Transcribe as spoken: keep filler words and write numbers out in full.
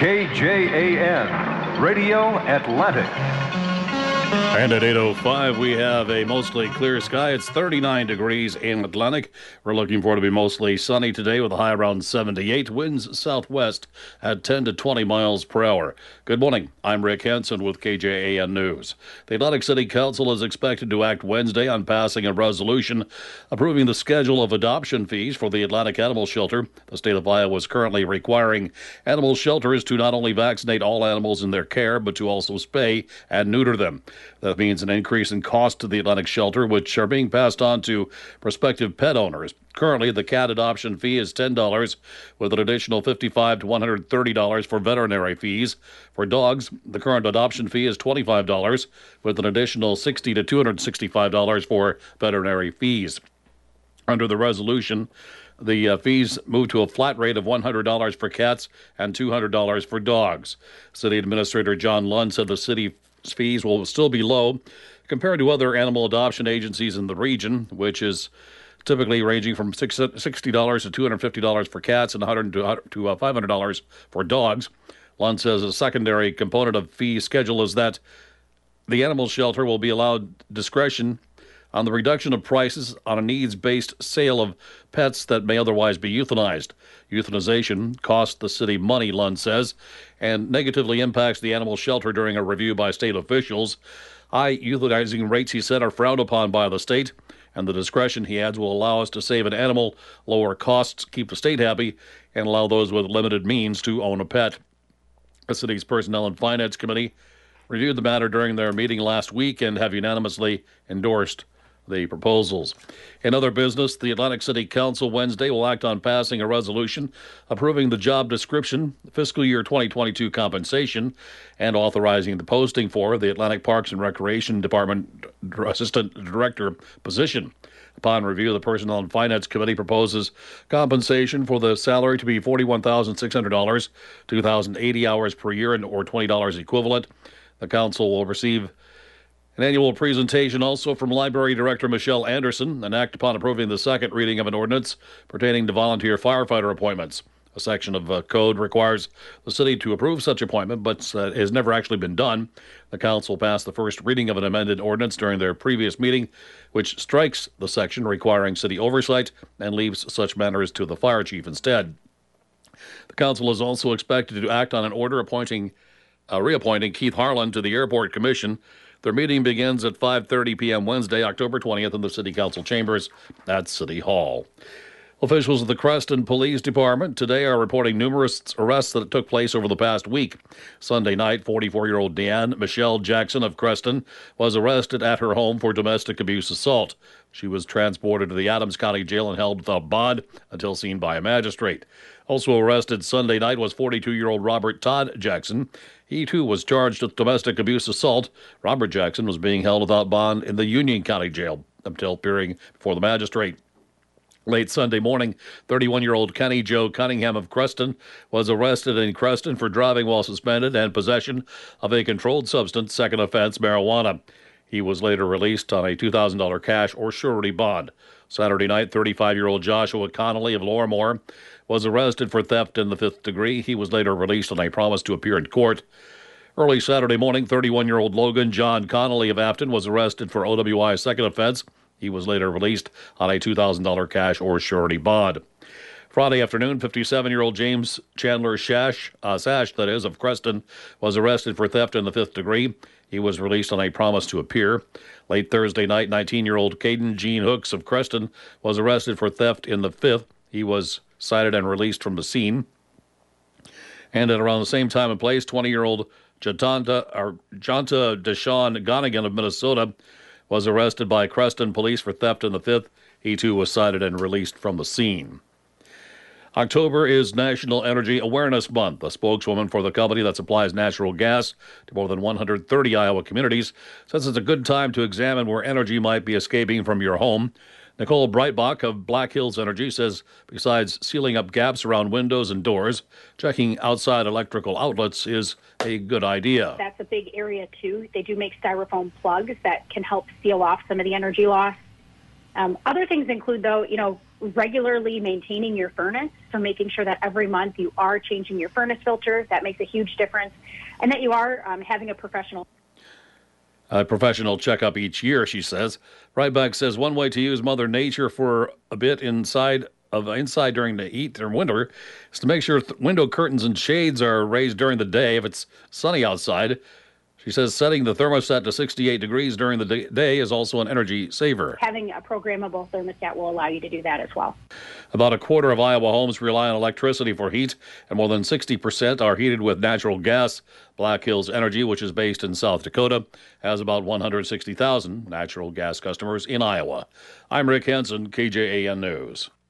K J A N, Radio Atlantic. And at eight oh five, we have a mostly clear sky. It's thirty-nine degrees in Atlantic. We're looking for it to be mostly sunny today with a high around seventy-eight. Winds southwest at ten to twenty miles per hour. Good morning. I'm Rick Henson with K J A N News. The Atlantic City Council is expected to act Wednesday on passing a resolution approving the schedule of adoption fees for the Atlantic Animal Shelter. The state of Iowa is currently requiring animal shelters to not only vaccinate all animals in their care, but to also spay and neuter them. That means an increase in cost to the Atlantic Shelter, which are being passed on to prospective pet owners. Currently, the cat adoption fee is ten dollars, with an additional fifty-five dollars to one hundred thirty dollars for veterinary fees. For dogs, the current adoption fee is twenty-five dollars, with an additional sixty dollars to two hundred sixty-five dollars for veterinary fees. Under the resolution, the uh, fees move to a flat rate of one hundred dollars for cats and two hundred dollars for dogs. City Administrator John Lund said the city fees will still be low compared to other animal adoption agencies in the region, which is typically ranging from sixty dollars to two hundred fifty dollars for cats and one hundred dollars to five hundred dollars for dogs. Lund says a secondary component of fee schedule is that the animal shelter will be allowed discretion on the reduction of prices on a needs-based sale of pets that may otherwise be euthanized. Euthanization costs the city money, Lund says, and negatively impacts the animal shelter during a review by state officials. High euthanizing rates, he said, are frowned upon by the state, and the discretion, he adds, will allow us to save an animal, lower costs, keep the state happy, and allow those with limited means to own a pet. The city's Personnel and Finance Committee reviewed the matter during their meeting last week and have unanimously endorsed the proposals. In other business, the Atlantic City Council Wednesday will act on passing a resolution approving the job description, fiscal year twenty twenty-two compensation, and authorizing the posting for the Atlantic Parks and Recreation Department Assistant Director position. Upon review, the Personnel and Finance Committee proposes compensation for the salary to be forty-one thousand six hundred dollars, two thousand eighty hours per year, and or twenty dollars equivalent. The council will receive an annual presentation also from Library Director Michelle Anderson, an act upon approving the second reading of an ordinance pertaining to volunteer firefighter appointments. A section of uh, code requires the city to approve such appointment, but uh, has never actually been done. The council passed the first reading of an amended ordinance during their previous meeting, which strikes the section requiring city oversight and leaves such matters to the fire chief instead. The council is also expected to act on an order appointing, uh, reappointing Keith Harlan to the Airport Commission. Their meeting begins at five thirty p.m. Wednesday, October twentieth, in the City Council chambers at City Hall. Officials of the Creston Police Department today are reporting numerous arrests that took place over the past week. Sunday night, forty-four-year-old Deanne Michelle Jackson of Creston was arrested at her home for domestic abuse assault. She was transported to the Adams County Jail and held without bond until seen by a magistrate. Also arrested Sunday night was forty-two-year-old Robert Todd Jackson. He, too, was charged with domestic abuse assault. Robert Jackson was being held without bond in the Union County Jail until appearing before the magistrate. Late Sunday morning, thirty-one-year-old Kenny Joe Cunningham of Creston was arrested in Creston for driving while suspended and possession of a controlled substance, second offense, marijuana. He was later released on a two thousand dollars cash or surety bond. Saturday night, thirty-five-year-old Joshua Connolly of Lorimore was arrested for theft in the fifth degree. He was later released on a promise to appear in court. Early Saturday morning, thirty-one-year-old Logan John Connolly of Afton was arrested for O W I second offense. He was later released on a two thousand dollars cash or surety bond. Friday afternoon, fifty-seven-year-old James Chandler Shash, uh, Sash, that is, of Creston, was arrested for theft in the fifth degree. He was released on a promise to appear. Late Thursday night, nineteen-year-old Caden Gene Hooks of Creston was arrested for theft in the fifth. He was cited and released from the scene. And at around the same time and place, twenty-year-old Jatanta, or Janta Deshawn Gonigan of Minnesota was arrested by Creston police for theft in the fifth. He, too, was cited and released from the scene. October is National Energy Awareness Month. A spokeswoman for the company that supplies natural gas to more than one hundred thirty Iowa communities says it's a good time to examine where energy might be escaping from your home. Nicole Breitbach of Black Hills Energy says besides sealing up gaps around windows and doors, checking outside electrical outlets is a good idea. That's a big area, too. They do make styrofoam plugs that can help seal off some of the energy loss. Um, other things include, though, you know, regularly maintaining your furnace, so making sure that every month you are changing your furnace filter. That makes a huge difference, and that you are um, having a professional A professional checkup each year, she says. Ryback says one way to use Mother Nature for a bit inside of inside during the heat or winter is to make sure th- window curtains and shades are raised during the day if it's sunny outside. She says setting the thermostat to sixty-eight degrees during the day day is also an energy saver. having a programmable thermostat will allow you to do that as well. About a quarter of Iowa homes rely on electricity for heat, and more than sixty percent are heated with natural gas. Black Hills Energy, which is based in South Dakota, has about one hundred sixty thousand natural gas customers in Iowa. I'm Rick Henson, K J A N News.